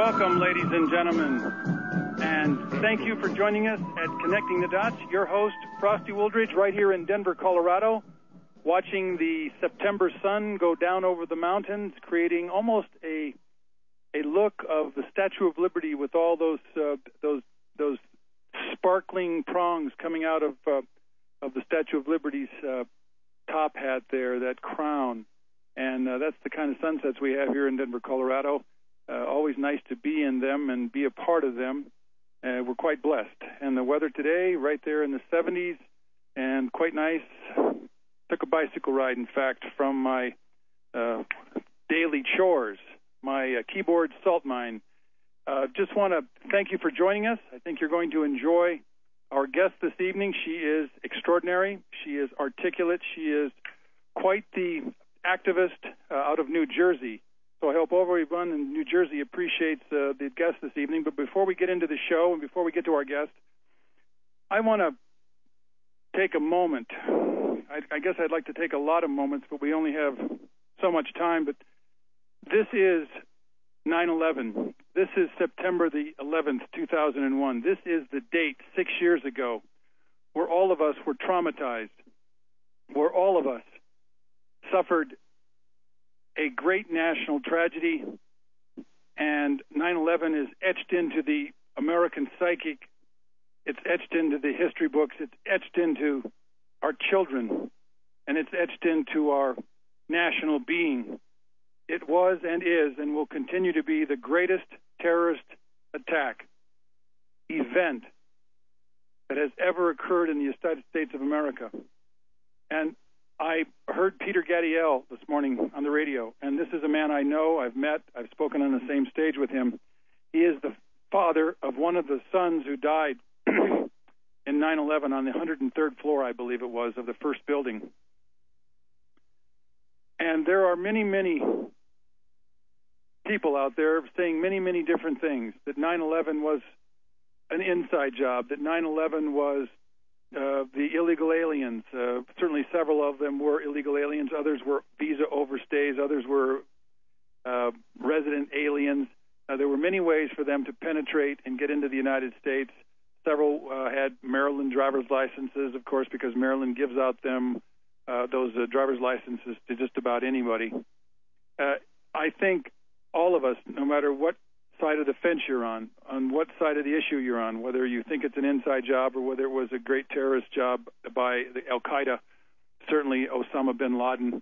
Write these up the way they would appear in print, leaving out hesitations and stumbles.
Welcome, ladies and gentlemen, and thank you for joining us at Connecting the Dots. Your host, Frosty Wooldridge, right here in Denver, Colorado, watching the September sun go down over the mountains, creating almost a look of the Statue of Liberty with all those sparkling prongs coming out of the Statue of Liberty's top hat there, that crown, and that's the kind of sunsets we have here in Denver, Colorado. Always nice to be in them and be a part of them. We're quite blessed. And the weather today, right there in the 70s, and quite nice. Took a bicycle ride, in fact, from my daily chores, my keyboard salt mine. Just want to thank you for joining us. I think you're going to enjoy our guest this evening. She is extraordinary. She is articulate. She is quite the activist out of New Jersey. So I hope everyone in New Jersey appreciates the guest this evening. But before we get into the show and before we get to our guest, I want to take a moment. I guess I'd like to take a lot of moments, but we only have so much time. But this is 9/11. This is September the 11th, 2001. This is the date 6 years ago where all of us were traumatized, where all of us suffered a great national tragedy, and 9/11 is etched into the American psychic. It's etched into the history books. It's etched into our children, and it's etched into our national being. It was and is and will continue to be the greatest terrorist attack event that has ever occurred in the United States of America. And I heard Peter Gadiel this morning on the radio, and this is a man I know, I've met, I've spoken on the same stage with him. He is the father of one of the sons who died in 9/11 on the 103rd floor, I believe it was, of the first building. And there are many, many people out there saying many, many different things, that 9/11 was an inside job, that 9/11 was the illegal aliens. Certainly several of them were illegal aliens. Others were visa overstays. Others were resident aliens. There were many ways for them to penetrate and get into the United States. Several had Maryland driver's licenses, of course, because Maryland gives out them those driver's licenses to just about anybody. I think all of us, no matter what side of the fence you're on what side of the issue you're on, whether you think it's an inside job or whether it was a great terrorist job by the Al-Qaeda, certainly Osama bin Laden,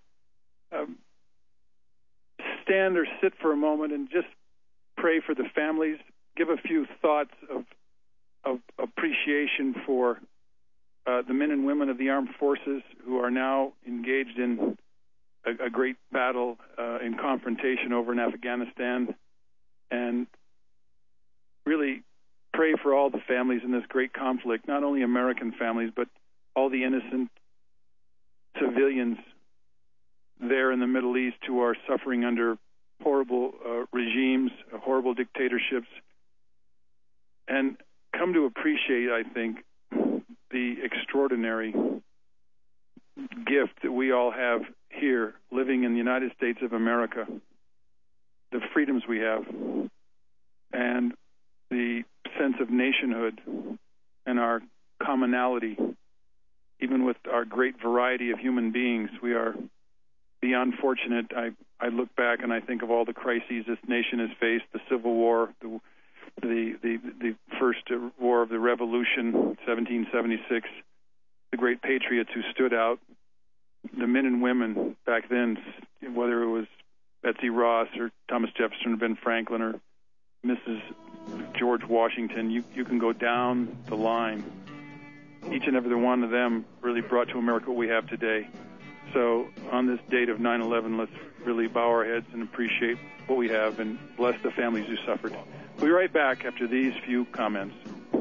stand or sit for a moment and just pray for the families, give a few thoughts of appreciation for the men and women of the armed forces who are now engaged in a great battle in confrontation over in Afghanistan, and really pray for all the families in this great conflict, not only American families, but all the innocent civilians there in the Middle East who are suffering under horrible regimes, horrible dictatorships, and come to appreciate, I think, the extraordinary gift that we all have here living in the United States of America, the freedoms we have, and the sense of nationhood and our commonality. Even with our great variety of human beings, we are beyond fortunate. I look back and I think of all the crises this nation has faced: the Civil War, the first war of the Revolution, 1776, the great patriots who stood out, the men and women back then, whether it was Betsy Ross or Thomas Jefferson or Ben Franklin or Mrs. George Washington. You can go down the line. Each and every one of them really brought to America what we have today. So on this date of 9/11, let's really bow our heads and appreciate what we have and bless the families who suffered. We'll be right back after these few comments.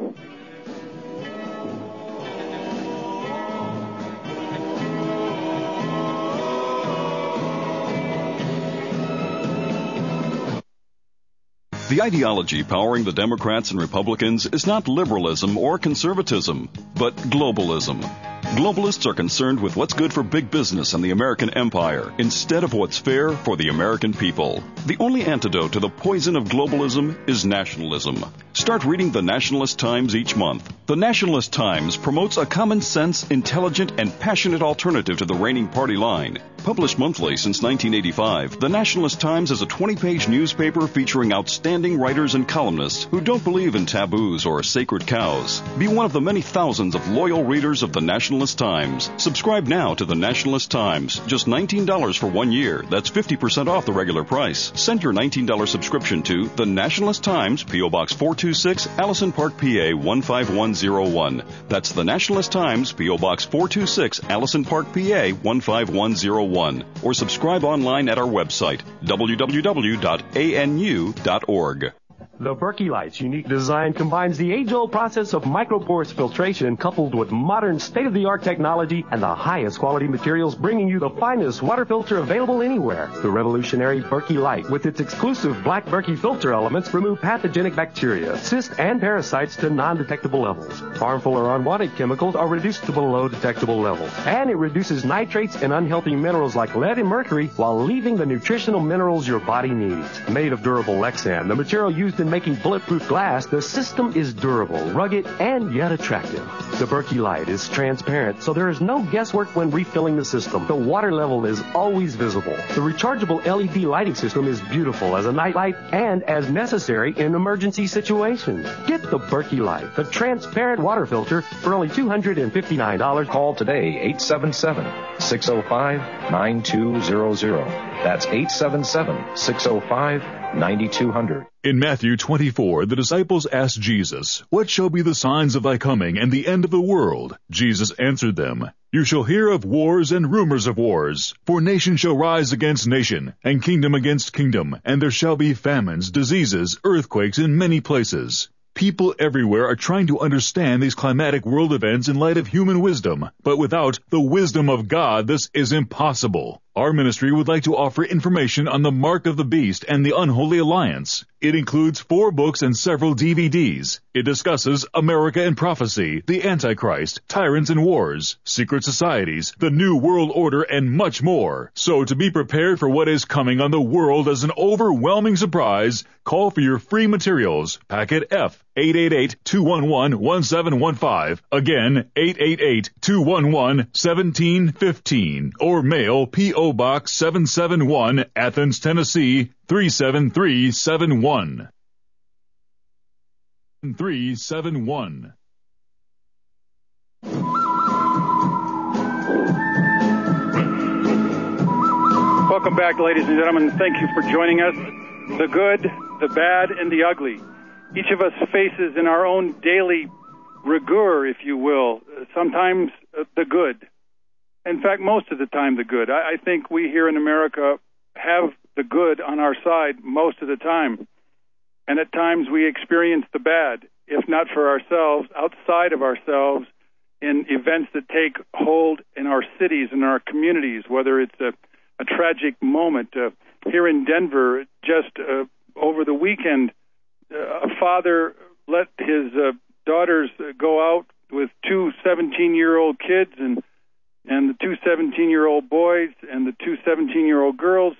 The ideology powering the Democrats and Republicans is not liberalism or conservatism, but globalism. Globalists are concerned with what's good for big business and the American empire instead of what's fair for the American people. The only antidote to the poison of globalism is nationalism. Start reading the Nationalist Times each month. The Nationalist Times promotes a common sense, intelligent, and passionate alternative to the reigning party line. Published monthly since 1985, the Nationalist Times is a 20-page newspaper featuring outstanding writers and columnists who don't believe in taboos or sacred cows. Be one of the many thousands of loyal readers of the Nationalist Times. Subscribe now to the Nationalist Times. Just $19 for 1 year. That's 50% off the regular price. Send your $19 subscription to the Nationalist Times, P.O. Box 426, Allison Park, PA 15101. That's the Nationalist Times, P.O. Box 426, Allison Park, PA 15101. Or subscribe online at our website, www.anu.org. The Berkey Light's unique design combines the age-old process of microporous filtration coupled with modern state-of-the-art technology and the highest quality materials, bringing you the finest water filter available anywhere. The revolutionary Berkey Light, with its exclusive black Berkey filter elements, remove pathogenic bacteria, cysts, and parasites to non-detectable levels. Harmful or unwanted chemicals are reduced to below detectable levels. And it reduces nitrates and unhealthy minerals like lead and mercury while leaving the nutritional minerals your body needs. Made of durable Lexan, the material used in making bulletproof glass, the system is durable, rugged, and yet attractive. The Berkey Light is transparent, so there is no guesswork when refilling the system. The water level is always visible. The rechargeable LED lighting system is beautiful as a night light and as necessary in emergency situations. Get the Berkey Light, the transparent water filter, for only $259. Call today, 877-605-9200. That's 877-605-9200. In Matthew 24, the disciples asked Jesus, "What shall be the signs of thy coming and the end of the world?" Jesus answered them, "You shall hear of wars and rumors of wars. For nation shall rise against nation, and kingdom against kingdom, and there shall be famines, diseases, earthquakes in many places." People everywhere are trying to understand these climatic world events in light of human wisdom, but without the wisdom of God, this is impossible. Our ministry would like to offer information on the Mark of the Beast and the Unholy Alliance. It includes 4 books and several DVDs. It discusses America and prophecy, the Antichrist, tyrants and wars, secret societies, the New World Order, and much more. So to be prepared for what is coming on the world as an overwhelming surprise, call for your free materials. Packet F, 888-211-1715. Again, 888-211-1715. Or mail P.O. Box 771, Athens, Tennessee, 37371. 371. Welcome back, ladies and gentlemen. Thank you for joining us. The good, the bad, and the ugly. Each of us faces in our own daily rigueur, if you will, sometimes the good. In fact, most of the time the good. I think we here in America have the good on our side most of the time. And at times we experience the bad, if not for ourselves, outside of ourselves, in events that take hold in our cities and our communities, whether it's a tragic moment. Here in Denver, just over the weekend, a father let his daughters go out with 2 17-year-old kids, and the 2 17-year-old boys and the 2 17-year-old girls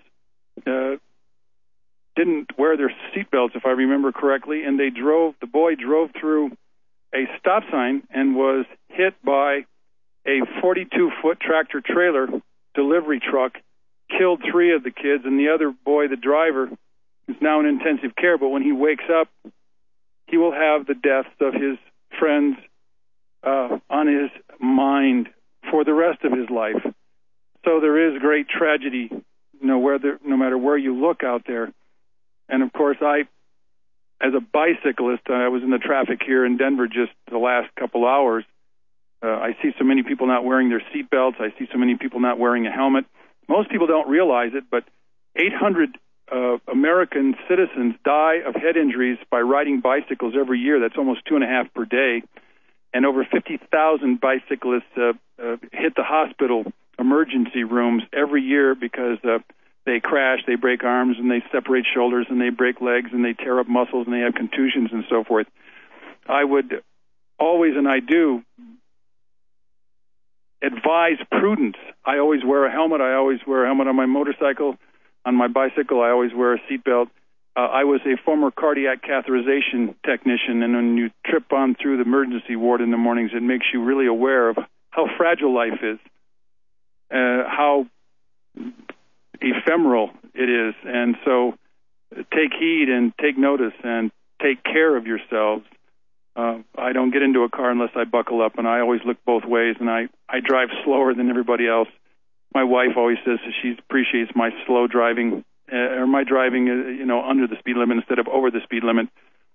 didn't wear their seatbelts, if I remember correctly, and the boy drove through a stop sign and was hit by a 42-foot tractor-trailer delivery truck, killed 3 of the kids, and the other boy, the driver, is now in intensive care, but when he wakes up, he will have the deaths of his friends on his mind for the rest of his life. So there is great tragedy, no matter where you look out there. And of course, as a bicyclist, I was in the traffic here in Denver just the last couple hours. I see so many people not wearing their seatbelts. I see so many people not wearing a helmet. Most people don't realize it, but 800 American citizens die of head injuries by riding bicycles every year. That's almost 2.5 per day. And over 50,000 bicyclists hit the hospital emergency rooms every year because they crash, they break arms, and they separate shoulders, and they break legs, and they tear up muscles, and they have contusions and so forth. I would always, and I do, advise prudence. I always wear a helmet. I always wear a helmet on my motorcycle. On my bicycle, I always wear a seatbelt. I was a former cardiac catheterization technician, and when you trip on through the emergency ward in the mornings, it makes you really aware of how fragile life is, how ephemeral it is. And so take heed and take notice and take care of yourselves. I don't get into a car unless I buckle up, and I always look both ways, and I drive slower than everybody else. My wife always says that she appreciates my slow driving, or my driving, under the speed limit instead of over the speed limit.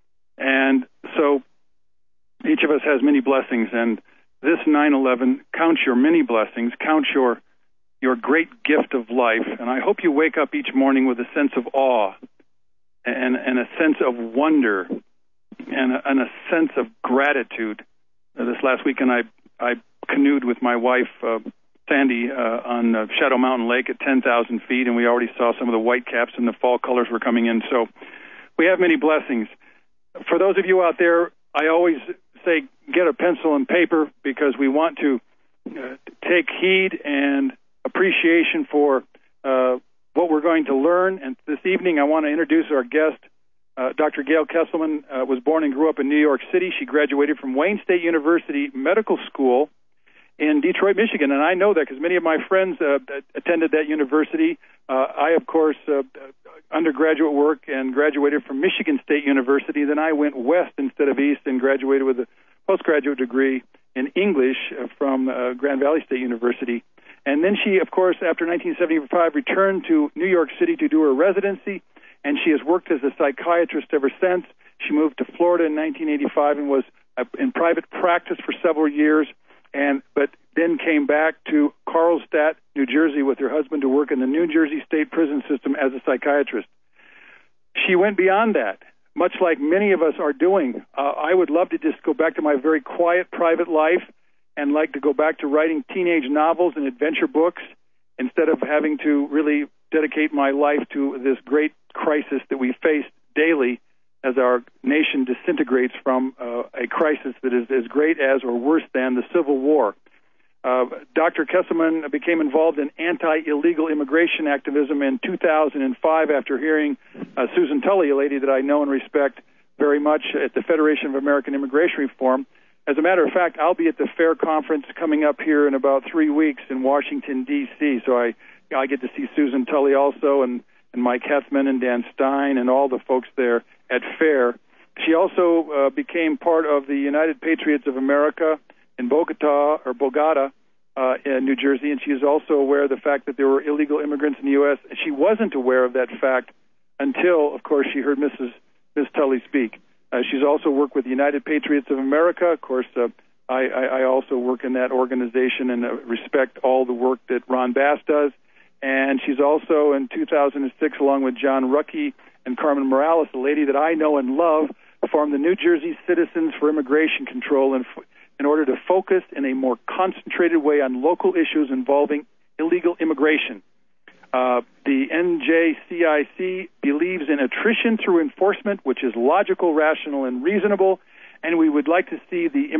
And so each of us has many blessings, and this 9/11, count your many blessings, count your great gift of life, and I hope you wake up each morning with a sense of awe and a sense of wonder and a sense of gratitude. This last weekend I canoed with my wife, Sandy, on Shadow Mountain Lake at 10,000 feet, and we already saw some of the white caps and the fall colors were coming in. So we have many blessings. For those of you out there, I always say get a pencil and paper, because we want to take heed and appreciation for what we're going to learn. And this evening I want to introduce our guest. Dr. Gail Kesselman was born and grew up in New York City. She graduated from Wayne State University Medical School in Detroit, Michigan, and I know that because many of my friends attended that university. I, of course, undergraduate work and graduated from Michigan State University. Then I went west instead of east and graduated with a postgraduate degree in English from Grand Valley State University. And then she, of course, after 1975, returned to New York City to do her residency, and she has worked as a psychiatrist ever since. She moved to Florida in 1985 and was in private practice for several years, but then came back to Carlstadt, New Jersey, with her husband to work in the New Jersey State Prison System as a psychiatrist. She went beyond that, much like many of us are doing. I would love to just go back to my very quiet private life and like to go back to writing teenage novels and adventure books instead of having to really dedicate my life to this great crisis that we face daily as our nation disintegrates from a crisis that is as great as or worse than the Civil War. Dr. Kesselman became involved in anti-illegal immigration activism in 2005 after hearing Susan Tully, a lady that I know and respect very much, at the Federation of American Immigration Reform. As a matter of fact, I'll be at the FAIR conference coming up here in about 3 weeks in Washington, D.C., so I get to see Susan Tully also, and Mike Hethman and Dan Stein and all the folks there at FAIR. She also became part of the United Patriots of America in Bogota, in New Jersey, and she is also aware of the fact that there were illegal immigrants in the U.S. She wasn't aware of that fact until, of course, she heard Ms. Tully speak. She's also worked with the United Patriots of America. Of course, I also work in that organization and respect all the work that Ron Bass does. And she's also, in 2006, along with John Ruckey and Carmen Morales, a lady that I know and love, formed the New Jersey Citizens for Immigration Control in order to focus in a more concentrated way on local issues involving illegal immigration. The NJCIC believes in attrition through enforcement, which is logical, rational, and reasonable, and we would like to see the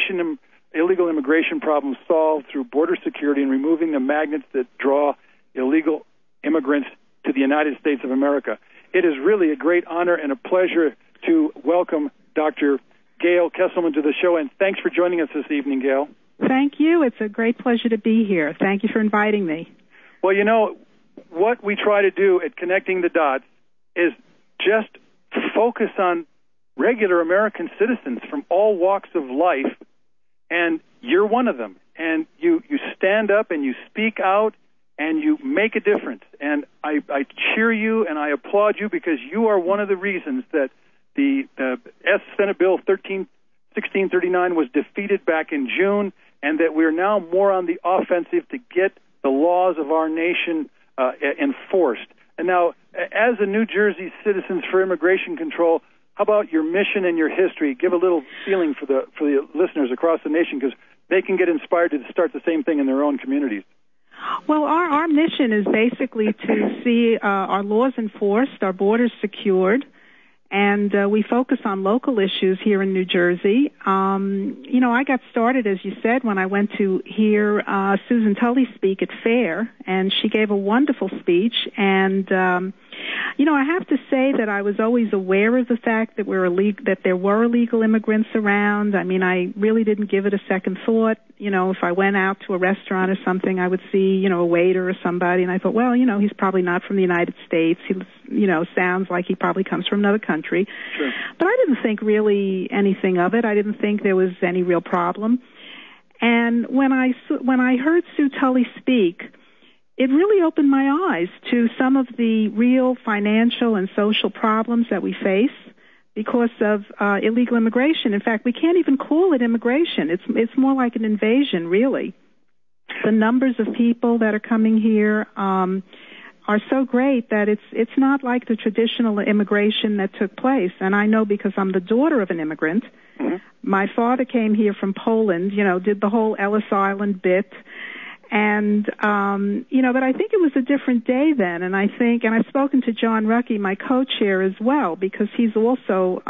illegal immigration problem solved through border security and removing the magnets that draw illegal immigrants to the United States of America. It is really a great honor and a pleasure to welcome Dr. Gail Kesselman to the show, and thanks for joining us this evening, Gail. Thank you. It's a great pleasure to be here. Thank you for inviting me. Well, you know, what we try to do at Connecting the Dots is just focus on regular American citizens from all walks of life, and you're one of them. And you stand up and you speak out and you make a difference. And I cheer you and I applaud you because you are one of the reasons that the Senate Bill 1639 was defeated back in June, and that we're now more on the offensive to get the laws of our nation enforced. And now, as a New Jersey Citizens for Immigration Control, how about your mission and your history? Give a little feeling for the listeners across the nation, because they can get inspired to start the same thing in their own communities. Well, our mission is basically to see our laws enforced, our borders secured, And we focus on local issues here in New Jersey. I got started, as you said, when I went to hear Susan Tully speak at FAIR, and she gave a wonderful speech. And, I have to say that I was always aware of the fact that there were illegal immigrants around. I mean, I really didn't give it a second thought. If I went out to a restaurant or something, I would see, a waiter or somebody, and I thought, well, he's probably not from the United States. He, sounds like he probably comes from another country. Sure. But I didn't think really anything of it. I didn't think there was any real problem. And when I heard Sue Tully speak, it really opened my eyes to some of the real financial and social problems that we face because of illegal immigration. In fact, we can't even call it immigration. It's more like an invasion, really. The numbers of people that are coming here are so great that it's not like the traditional immigration that took place. And I know because I'm the daughter of an immigrant. Mm-hmm. My father came here from Poland, did the whole Ellis Island bit. And, but I think it was a different day then. And I've spoken to John Ruckey, my co-chair, as well, because he's also,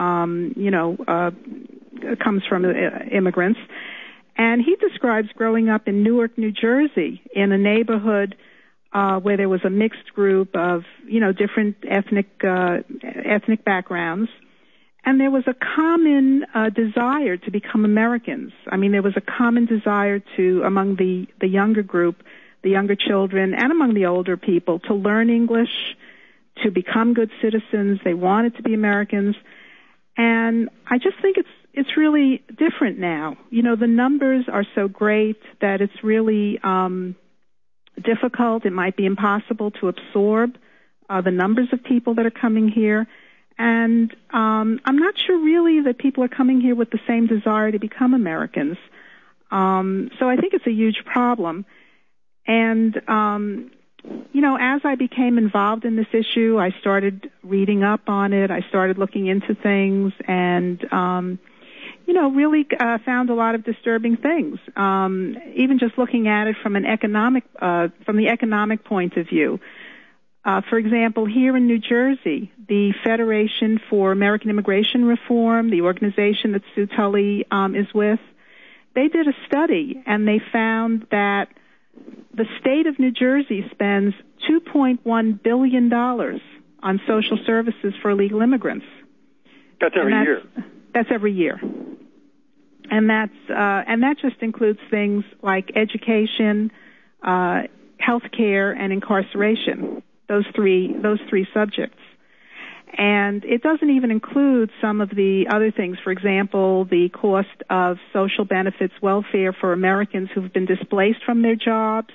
comes from immigrants. And he describes growing up in Newark, New Jersey, in a neighborhood where there was a mixed group of, different ethnic backgrounds. And there was a common desire to become Americans. I mean, there was a common desire among the younger group, the younger children, and among the older people, to learn English, to become good citizens. They wanted to be Americans. And I just think it's really different now. The numbers are so great that it's really difficult. It might be impossible to absorb the numbers of people that are coming here. And I'm not sure really that people are coming here with the same desire to become Americans. So I think it's a huge problem. And, as I became involved in this issue, I started reading up on it. I started looking into things and, really found a lot of disturbing things. Even just looking at it from the economic point of view. For example, here in New Jersey, the Federation for American Immigration Reform, the organization that Sue Tully is with, they did a study, and they found that the state of New Jersey spends $2.1 billion on social services for illegal immigrants. That's every year. That's every year. And that just includes things like education, health care, and incarceration. Those three subjects. And it doesn't even include some of the other things. For example, the cost of social benefits, welfare for Americans who've been displaced from their jobs.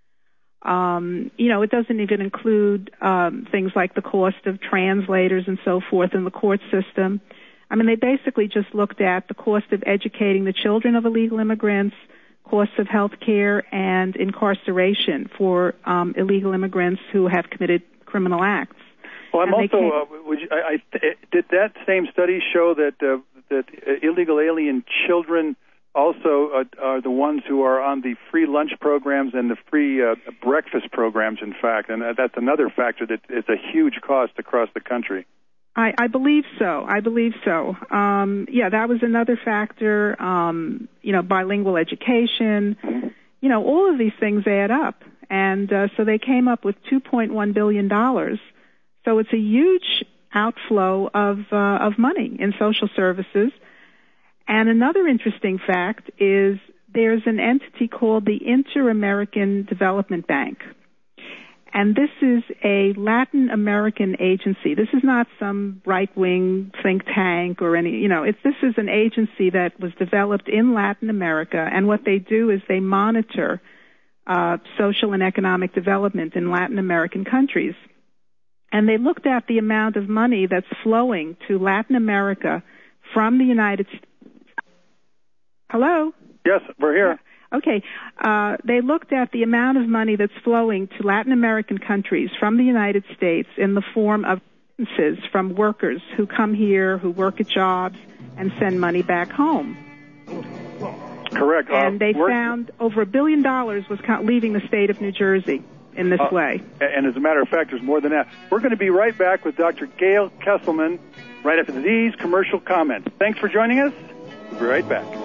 It doesn't even include things like the cost of translators and so forth in the court system. I mean, they basically just looked at the cost of educating the children of illegal immigrants, costs of health care, and incarceration for illegal immigrants who have committed criminal acts. Well, I'm also. Did that same study show that illegal alien children also are the ones who are on the free lunch programs and the free breakfast programs? In fact, and that's another factor that is a huge cost across the country. I believe so. That was another factor. Bilingual education. All of these things add up. And so they came up with $2.1 billion. So it's a huge outflow of money in social services. And another interesting fact is there's an entity called the Inter-American Development Bank. And this is a Latin American agency. This is not some right-wing think tank or any, this is an agency that was developed in Latin America. And what they do is they monitor social and economic development in Latin American countries. And they looked at the amount of money that's flowing to Latin America from the United States. Hello? Yes, we're here. Okay. They looked at the amount of money that's flowing to Latin American countries from the United States in the form of remittances from workers who come here, who work at jobs, and send money back home. Correct. And they found over $1 billion was leaving the state of New Jersey in this way. And as a matter of fact, there's more than that. We're going to be right back with Dr. Gail Kesselman, right after these commercial comments. Thanks for joining us. We'll be right back.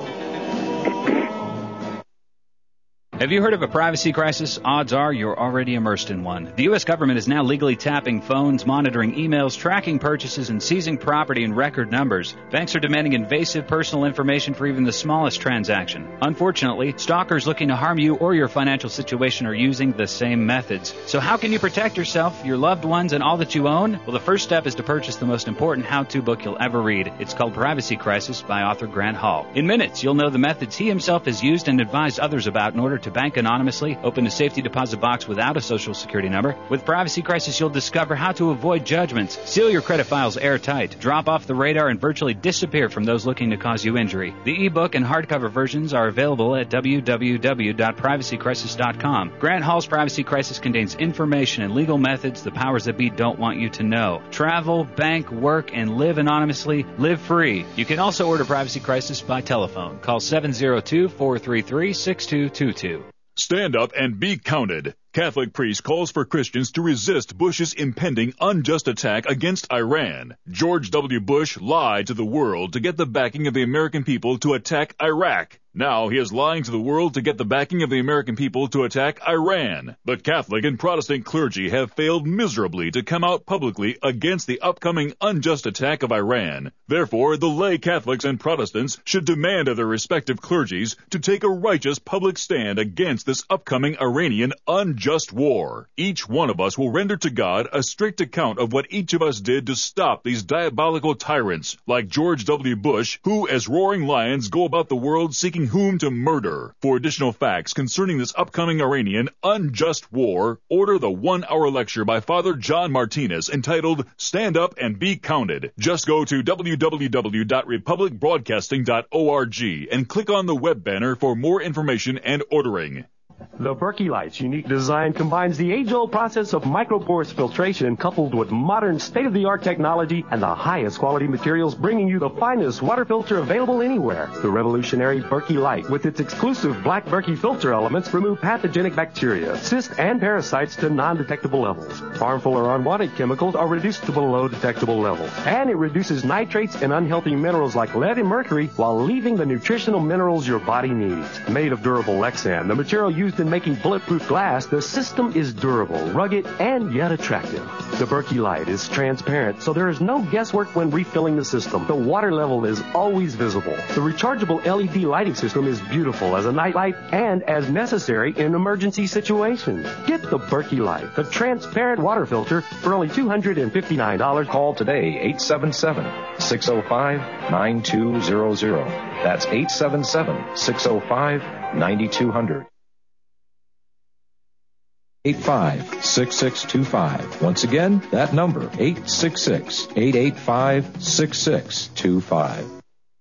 Have you heard of a privacy crisis? Odds are you're already immersed in one. The U.S. government is now legally tapping phones, monitoring emails, tracking purchases, and seizing property in record numbers. Banks are demanding invasive personal information for even the smallest transaction. Unfortunately, stalkers looking to harm you or your financial situation are using the same methods. So how can you protect yourself, your loved ones, and all that you own? Well, the first step is to purchase the most important how-to book you'll ever read. It's called Privacy Crisis by author Grant Hall. In minutes, you'll know the methods he himself has used and advised others about in order to bank anonymously, open a safety deposit box without a social security number. With Privacy Crisis, you'll discover how to avoid judgments, seal your credit files airtight, drop off the radar, and virtually disappear from those looking to cause you injury. The ebook and hardcover versions are available at www.privacycrisis.com. Grant Hall's Privacy Crisis contains information and legal methods the powers that be don't want you to know. Travel, bank, work, and live anonymously. Live free. You can also order Privacy Crisis by telephone. Call 702-433-6222. Stand up and be counted. Catholic priest calls for Christians to resist Bush's impending unjust attack against Iran. George W. Bush lied to the world to get the backing of the American people to attack Iraq. Now he is lying to the world to get the backing of the American people to attack Iran. But Catholic and Protestant clergy have failed miserably to come out publicly against the upcoming unjust attack of Iran. Therefore, the lay Catholics and Protestants should demand of their respective clergies to take a righteous public stand against this upcoming Iranian unjust war. Each one of us will render to God a strict account of what each of us did to stop these diabolical tyrants, like George W. Bush, who as roaring lions go about the world seeking whom to murder. For additional facts concerning this upcoming Iranian unjust war, order the 1-hour lecture by Father John Martinez entitled Stand Up and Be Counted. Just go to www.republicbroadcasting.org and click on the web banner for more information and ordering. The Berkey Light's unique design combines the age-old process of microporous filtration coupled with modern state-of-the-art technology and the highest quality materials, bringing you the finest water filter available anywhere. The revolutionary Berkey Light, with its exclusive black Berkey filter elements, remove pathogenic bacteria, cysts, and parasites to non-detectable levels. Harmful or unwanted chemicals are reduced to below detectable levels. And it reduces nitrates and unhealthy minerals like lead and mercury while leaving the nutritional minerals your body needs. Made of durable Lexan, the material used in making bulletproof glass, the system is durable, rugged, and yet attractive. The Berkey Light is transparent, so there is no guesswork when refilling the system. The water level is always visible. The rechargeable LED lighting system is beautiful as a night light and as necessary in emergency situations. Get the Berkey Light, the transparent water filter, for only $259. Call today, 877-605-9200. That's 877-605-9200. 866-6625. Once again, that number, 866-885-6625.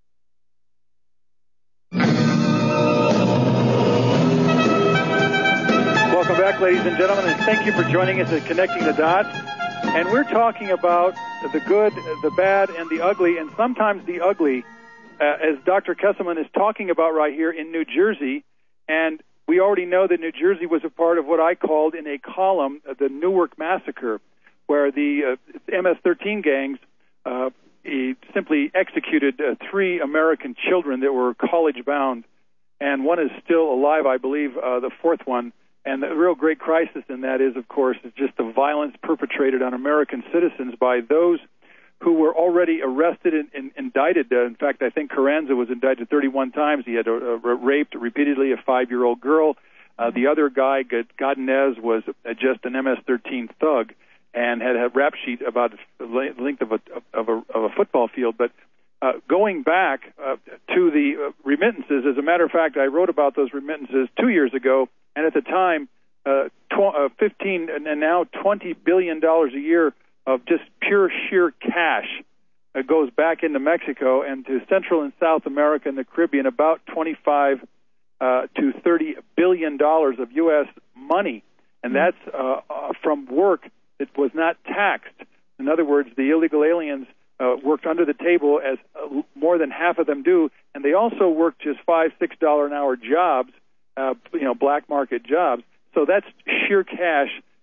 Welcome back, ladies and gentlemen, and thank you for joining us at Connecting the Dots. And we're talking about the good, the bad, and the ugly, and sometimes the ugly, as Dr. Kesselman is talking about right here in New Jersey. And we already know that New Jersey was a part of what I called in a column the Newark Massacre, where the MS-13 gangs simply executed 3 American children that were college-bound, and one is still alive, I believe, the 4th one. And the real great crisis in that is, of course, is just the violence perpetrated on American citizens by those who were already arrested and indicted. In fact, I think Carranza was indicted 31 times. He had raped repeatedly a 5-year-old girl. The other guy, Godinez, was just an MS-13 thug and had a rap sheet about the length of a football field. But going back to the remittances, as a matter of fact, I wrote about those remittances 2 years ago, and at the time, 15 and now $20 billion a year of just pure sheer cash goes back into Mexico and to Central and South America and the Caribbean, about 25 to $30 billion of U.S. money, and that's from work that was not taxed. In other words, the illegal aliens worked under the table, as more than half of them do, and they also worked just $5, $6 an hour jobs, black market jobs. So that's sheer cash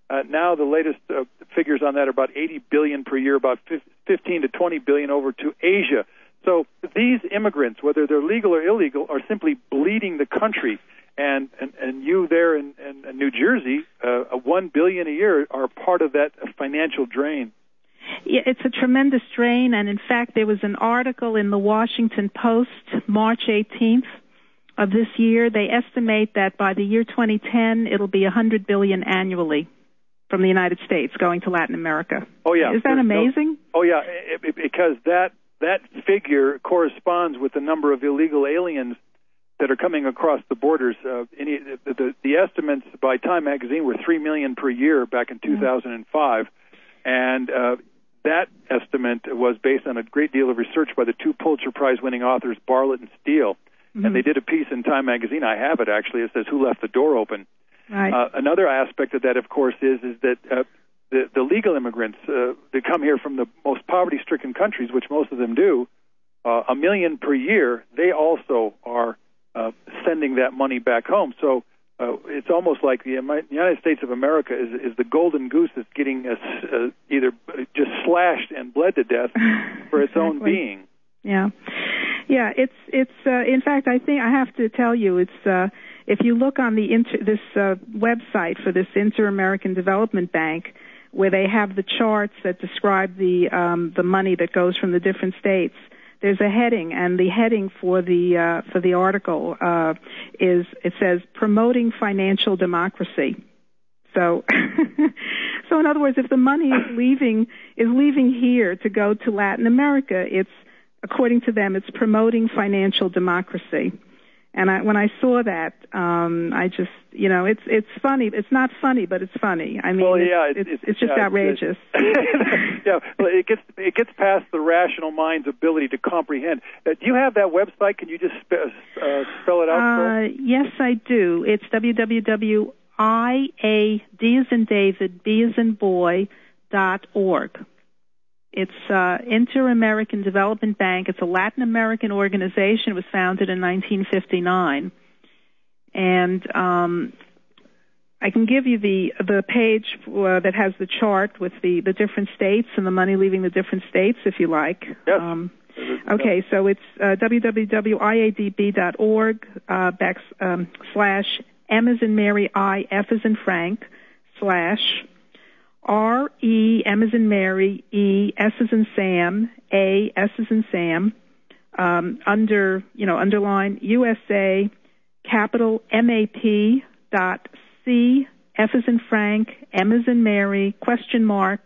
Now the latest figures on that are about $80 billion per year, about 15 to 20 billion over to Asia. So these immigrants, whether they're legal or illegal, are simply bleeding the country. And you there in New Jersey, $1 billion a year are part of that financial drain. Yeah, it's a tremendous drain, and in fact, there was an article in the Washington Post, March 18th of this year. They estimate that by the year 2010, it'll be $100 billion annually from the United States going to Latin America. Oh yeah, is that amazing? Because that figure corresponds with the number of illegal aliens that are coming across the borders. The estimates by Time Magazine were 3 million per year back in 2005, and that estimate was based on a great deal of research by the two Pulitzer Prize-winning authors Bartlett and Steele. Mm-hmm. And they did a piece in Time Magazine. I have it, actually. It says, "Who left the door open?" Right. Another aspect of that, of course, is that the legal immigrants that come here from the most poverty-stricken countries, which most of them do, 1 million per year, they also are sending that money back home. So it's almost like the United States of America is the golden goose that's getting either just slashed and bled to death for its own being. Yeah. It's in fact, I think I have to tell you, it's if you look on this website for this Inter-American Development Bank, where they have the charts that describe the money that goes from the different states. There's a heading, and the heading for the article it says promoting financial democracy. So, so in other words, if the money is leaving here to go to Latin America, it's according to them, it's promoting financial democracy. And when I saw that, I just, it's funny. It's not funny, but it's funny. I mean, it's just outrageous. Well, it gets past the rational mind's ability to comprehend. Do you have that website? Can you just spell it out? Yes, I do. It's www.ia, D as in David, B as in boy, .org. It's Inter-American Development Bank. It's a Latin American organization. It was founded in 1959. And I can give you the page that has the chart with the different states and the money leaving the different states, if you like. Yes. Okay, so it's www.iadb.org / M as in Mary, I, F as in Frank, / R-E, M as in Mary, E, S as in Sam, A, S as in Sam, underline USA, capital MAP, C, F as in Frank, M as in Mary, question mark,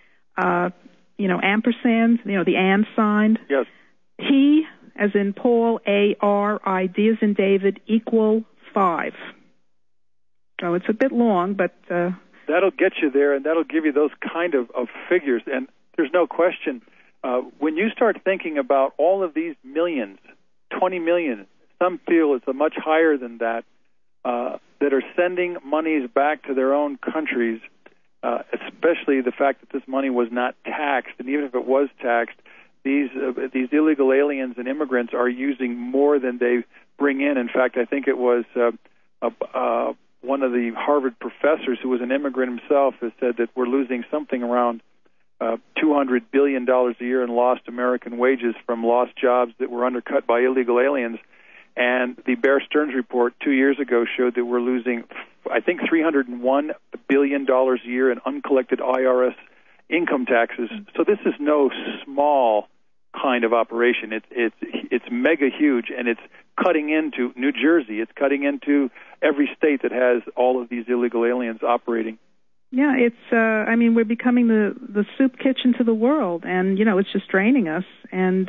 ampersand, the and sign. Yes. P as in Paul, A, R, I, D as in David, = 5. So it's a bit long, but... that'll get you there, and that'll give you those kind of figures. And there's no question, when you start thinking about all of these millions, 20 million, some feel it's a much higher than that, that are sending monies back to their own countries, especially the fact that this money was not taxed. And even if it was taxed, these illegal aliens and immigrants are using more than they bring in. In fact, I think it was one of the Harvard professors who was an immigrant himself has said that we're losing something around $200 billion a year in lost American wages from lost jobs that were undercut by illegal aliens. And the Bear Stearns report 2 years ago showed that we're losing, I think, $301 billion a year in uncollected IRS income taxes. So this is no small kind of operation. It's mega huge, and it's cutting into New Jersey. It's cutting into every state that has all of these illegal aliens operating. Yeah, it's. We're becoming the soup kitchen to the world, and it's just draining us. And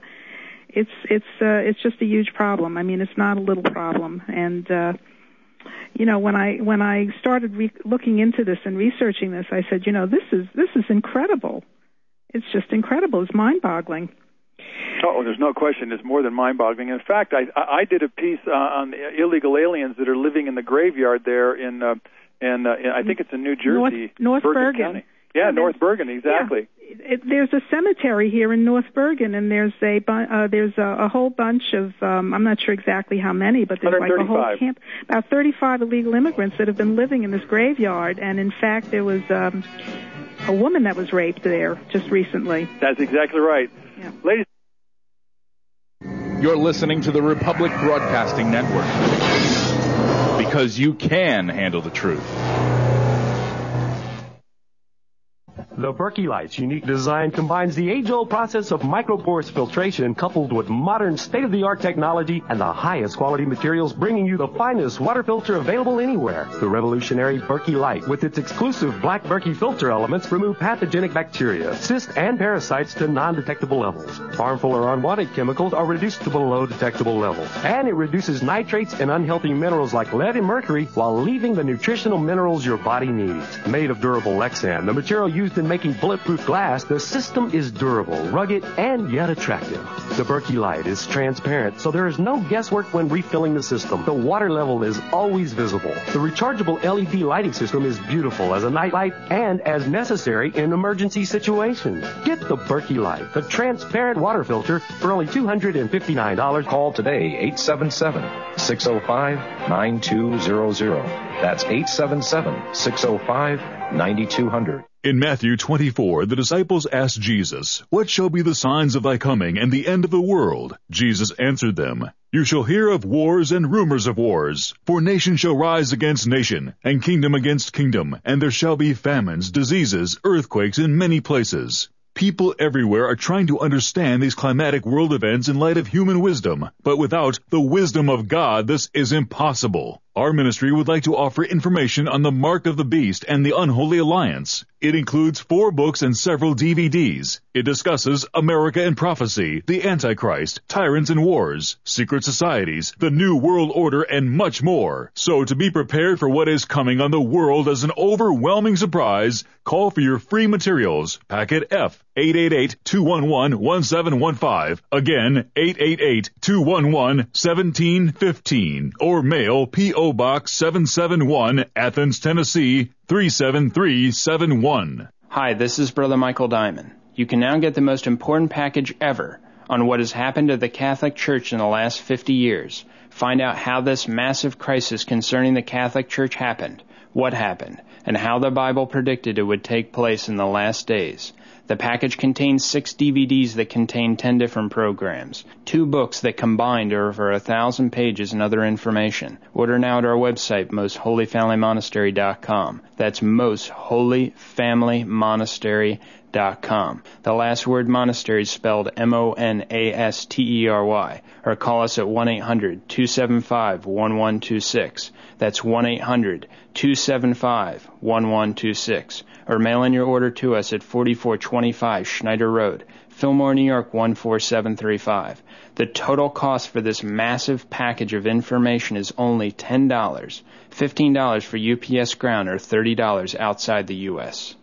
it's just a huge problem. I mean, it's not a little problem. And when I started looking into this and researching this, I said, this is incredible. It's just incredible. It's mind-boggling. Oh, there's no question. It's more than mind-boggling. In fact, I did a piece on the illegal aliens that are living in the graveyard there in I think it's in New Jersey, North Bergen County. Yeah, North Bergen, exactly. there's a cemetery here in North Bergen, and there's a whole bunch of I'm not sure exactly how many, but there's like a whole camp, about 35 illegal immigrants that have been living in this graveyard. And in fact, there was a woman that was raped there just recently. That's exactly right. Yeah. Ladies. You're listening to the Republic Broadcasting Network, because you can handle the truth. The Berkey Light's unique design combines the age-old process of microporous filtration coupled with modern state-of-the-art technology and the highest quality materials, bringing you the finest water filter available anywhere. The revolutionary Berkey Light, with its exclusive black Berkey filter elements, remove pathogenic bacteria, cysts, and parasites to non-detectable levels. Harmful or unwanted chemicals are reduced to below detectable levels. And it reduces nitrates and unhealthy minerals like lead and mercury while leaving the nutritional minerals your body needs. Made of durable Lexan, the material used in making bulletproof glass, the system is durable, rugged, and yet attractive. The Berkey Light is transparent, so there is no guesswork when refilling the system. The water level is always visible. The rechargeable LED lighting system is beautiful as a night light and as necessary in emergency situations. Get the Berkey Light, the transparent water filter, for only $259. Call today, 877-605-9200. That's 877-605-9200. In Matthew 24, the disciples asked Jesus, "What shall be the signs of thy coming and the end of the world?" Jesus answered them, "You shall hear of wars and rumors of wars. For nation shall rise against nation, and kingdom against kingdom, and there shall be famines, diseases, earthquakes in many places." People everywhere are trying to understand these climatic world events in light of human wisdom, but without the wisdom of God, this is impossible. Our ministry would like to offer information on the Mark of the Beast and the Unholy Alliance. It includes 4 books and several DVDs. It discusses America and Prophecy, the Antichrist, Tyrants and Wars, Secret Societies, the New World Order, and much more. So to be prepared for what is coming on the world as an overwhelming surprise, call for your free materials. Packet F, 888-211-1715. Again, 888-211-1715. Or mail P.O. Box 771, Athens, Tennessee, 37371. Hi, this is Brother Michael Diamond. You can now get the most important package ever on what has happened to the Catholic Church in the last 50 years. Find out how this massive crisis concerning the Catholic Church happened, what happened, and how the Bible predicted it would take place in the last days. The package contains 6 DVDs that contain 10 different programs, 2 books that combined are over 1,000 pages and other information. Order now at our website, mostholyfamilymonastery.com. That's mostholyfamilymonastery.com. The last word monastery is spelled M-O-N-A-S-T-E-R-Y. Or call us at 1-800-275-1126. That's 1-800-275-1126. Or mail in your order to us at 4425 Schneider Road, Fillmore, New York 14735. The total cost for this massive package of information is only $10, $15 for UPS Ground, or $30 outside the U.S.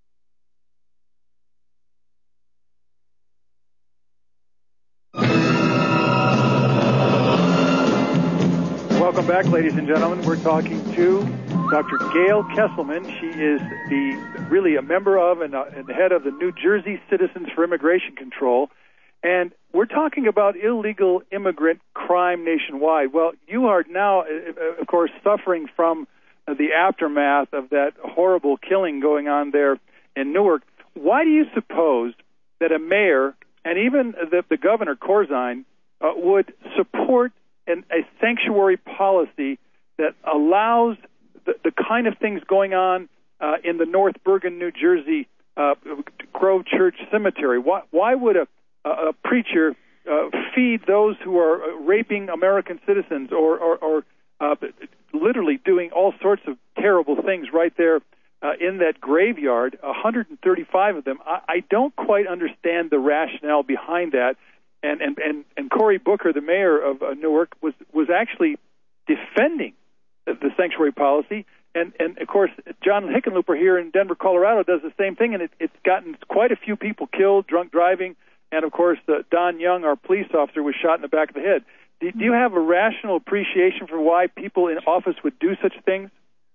Welcome back, ladies and gentlemen. We're talking to Dr. Gail Kesselman. She is really a member of and the head of the New Jersey Citizens for Immigration Control. And we're talking about illegal immigrant crime nationwide. Well, you are now, of course, suffering from the aftermath of that horrible killing going on there in Newark. Why do you suppose that a mayor and even the governor, Corzine, would support a sanctuary policy that allows the kind of things going on in the North Bergen, New Jersey, Grove Church Cemetery? Why would a preacher feed those who are raping American citizens or literally doing all sorts of terrible things right there in that graveyard, 135 of them? I don't quite understand the rationale behind that. And Cory Booker, the mayor of Newark, was actually defending the sanctuary policy. And of course, John Hickenlooper here in Denver, Colorado, does the same thing, and it's gotten quite a few people killed, drunk driving, and of course, Don Young, our police officer, was shot in the back of the head. Do you have a rational appreciation for why people in office would do such things?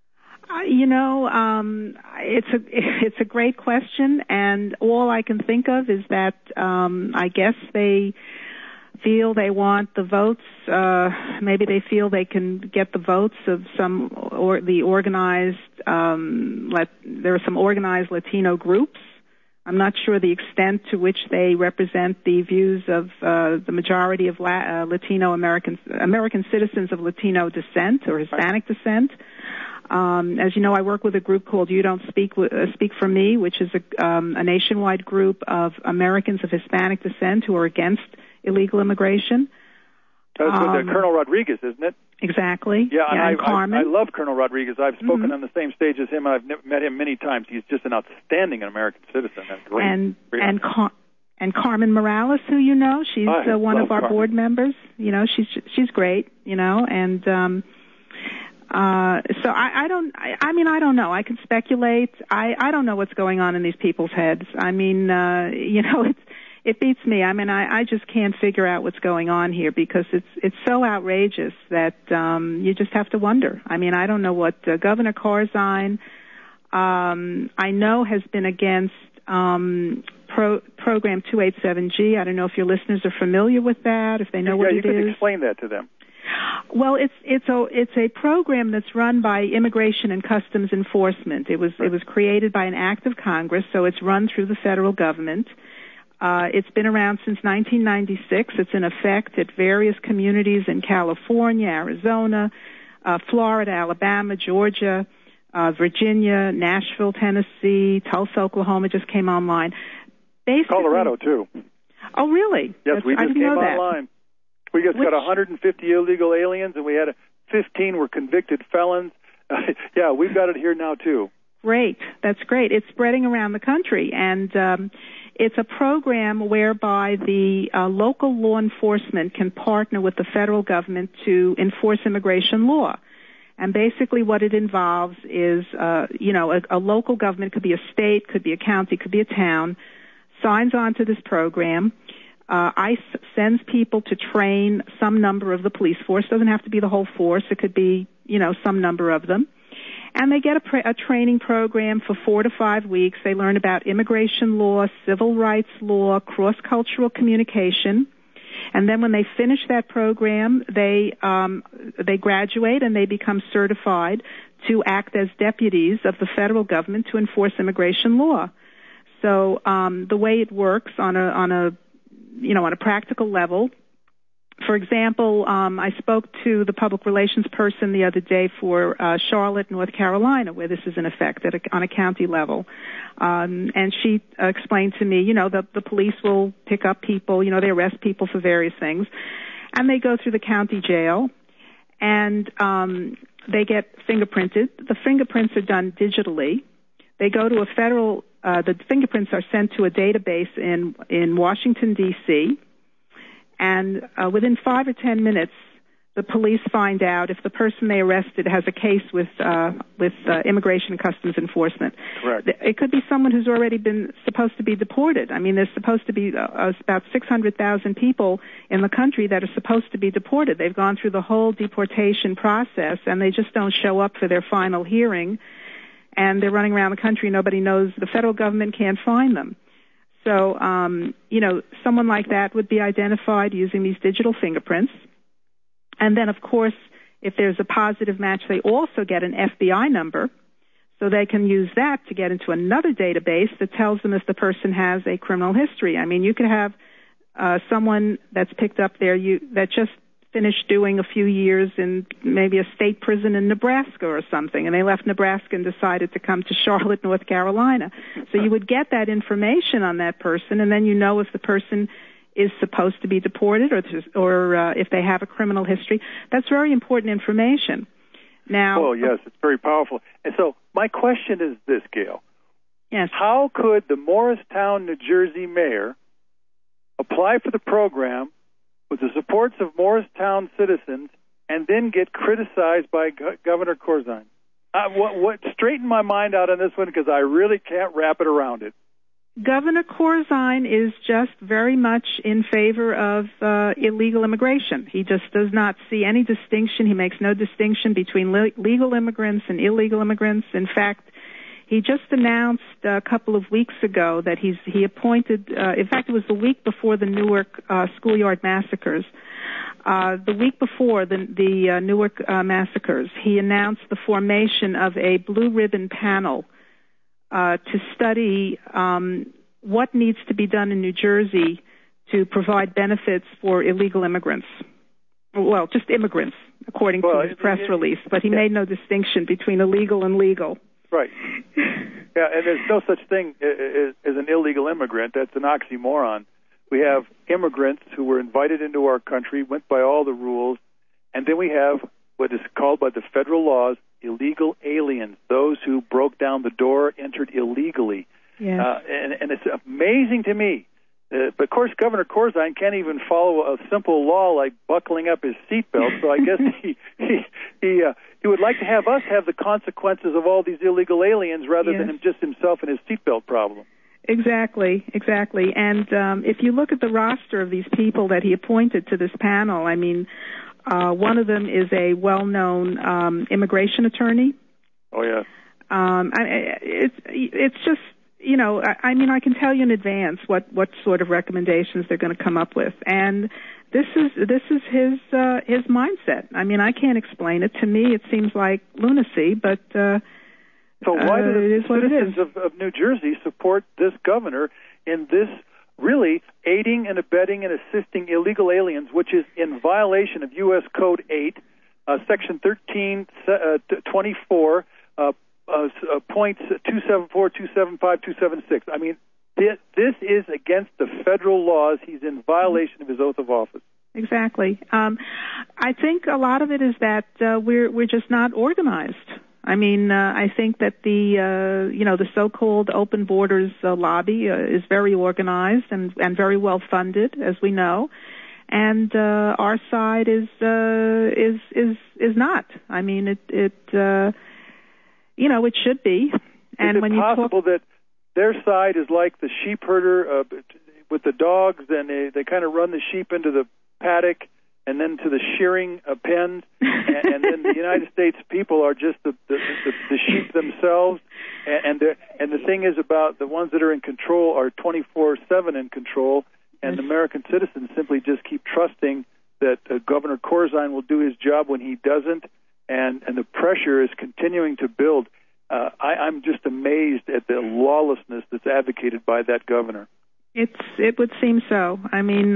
It's a great question, and all I can think of is that I guess they feel they want the votes. Maybe they feel they can get the votes of some or the organized. There are some organized Latino groups. I'm not sure the extent to which they represent the views of the majority of Latino American citizens of Latino descent or Hispanic descent. As you know, I work with a group called You Don't Speak for Me, which is a nationwide group of Americans of Hispanic descent who are against illegal immigration. That's with Colonel Rodriguez, isn't it? Exactly. Yeah, and Carmen. I love Colonel Rodriguez. I've spoken on the same stage as him, and I've met him many times. He's just an outstanding American citizen. That's great. And Carmen Morales, who you know, she's one of our Carmen. board members. You know, she's great. You know, and so I don't know. I can speculate. I don't know what's going on in these people's heads. I mean, it beats me. I mean, I just can't figure out what's going on here because it's so outrageous that you just have to wonder. I mean, I don't know what Governor Corzine, I know, has been against Program 287G. I don't know if your listeners are familiar with that, if they know what it is. Yeah, you can explain that to them. Well, it's a program that's run by Immigration and Customs Enforcement. It was created by an act of Congress, so it's run through the federal government. It's been around since 1996. It's in effect at various communities in California, Arizona, Florida, Alabama, Georgia, Virginia, Nashville, Tennessee, Tulsa, Oklahoma just came online. Basically, Colorado, too. Oh, really? Yes, we just came online. We just got 150 illegal aliens, and we had 15 were convicted felons. Yeah, we've got it here now, too. Great. That's great. It's spreading around the country, and it's a program whereby the local law enforcement can partner with the federal government to enforce immigration law. And basically what it involves is, a local government, could be a state, could be a county, could be a town, signs on to this program. ICE sends people to train some number of the police force. Doesn't have to be the whole force. It could be, some number of them. And they get a training program for 4 to 5 weeks. They learn about immigration law, civil rights law, cross-cultural communication. And then when they finish that program, they graduate and they become certified to act as deputies of the federal government to enforce immigration law. So the way it works on a practical level. For example, I spoke to the public relations person the other day for Charlotte, North Carolina, where this is in effect on a county level. And she explained to me, the police will pick up people, they arrest people for various things. And they go through the county jail, and they get fingerprinted. The fingerprints are done digitally. They go to the fingerprints are sent to a database in Washington, D.C., and within 5 or 10 minutes, the police find out if the person they arrested has a case with Immigration and Customs Enforcement. Correct. It could be someone who's already been supposed to be deported. I mean, there's supposed to be about 600,000 people in the country that are supposed to be deported. They've gone through the whole deportation process, and they just don't show up for their final hearing. And they're running around the country. Nobody knows. The federal government can't find them. So, someone like that would be identified using these digital fingerprints. And then, of course, if there's a positive match, they also get an FBI number. So they can use that to get into another database that tells them if the person has a criminal history. I mean, you could have someone that's picked up there that just finished doing a few years in maybe a state prison in Nebraska or something, and they left Nebraska and decided to come to Charlotte, North Carolina. So you would get that information on that person, and then if the person is supposed to be deported or if they have a criminal history. That's very important information. Now, oh, yes, it's very powerful. And so my question is this, Gail. Yes. How could the Morristown, New Jersey mayor apply for the program with the supports of Morristown citizens and then get criticized by Governor Corzine? Straighten my mind out on this one, because I really can't wrap it around it. Governor Corzine is just very much in favor of illegal immigration. He just does not see any distinction. He makes no distinction between legal immigrants and illegal immigrants. In fact, he just announced a couple of weeks ago that he appointed, in fact, it was the week before the Newark schoolyard massacres. The week before the Newark massacres, he announced the formation of a blue ribbon panel to study what needs to be done in New Jersey to provide benefits for illegal immigrants. Well, just immigrants, according to his press release, but he made no distinction between illegal and legal. Right. Yeah, and there's no such thing as an illegal immigrant. That's an oxymoron. We have immigrants who were invited into our country, went by all the rules, and then we have what is called by the federal laws illegal aliens, those who broke down the door, entered illegally. Yes. And it's amazing to me. But, of course, Governor Corzine can't even follow a simple law like buckling up his seatbelt, so I guess he would like to have us have the consequences of all these illegal aliens rather than just himself and his seatbelt problem. Exactly. And if you look at the roster of these people that he appointed to this panel, I mean, one of them is a well-known immigration attorney. Oh, yeah. It's just, you know, I mean, I can tell you in advance what sort of recommendations they're going to come up with, and this is his mindset. I mean, I can't explain it. To me, it seems like lunacy, but so why do the citizens of New Jersey support this governor in this really aiding and abetting and assisting illegal aliens, which is in violation of U.S. Code 8, Section 1324. Points 274, 275, 276. I mean, this is against the federal laws. He's in violation of his oath of office. Exactly. I think a lot of it is that we're just not organized. I mean, I think that the so-called Open Borders lobby is very organized and very well funded, as we know, and our side is not. I mean, it should be. And is it possible that their side is like the sheep herder with the dogs, and they kind of run the sheep into the paddock and then to the shearing pens, and then the United States people are just the sheep themselves, and the thing is about the ones that are in control are 24/7 in control, and the American citizens simply just keep trusting that Governor Corzine will do his job when he doesn't, and the pressure is continuing to build. I'm just amazed at the lawlessness that's advocated by that governor. It would seem so. I mean,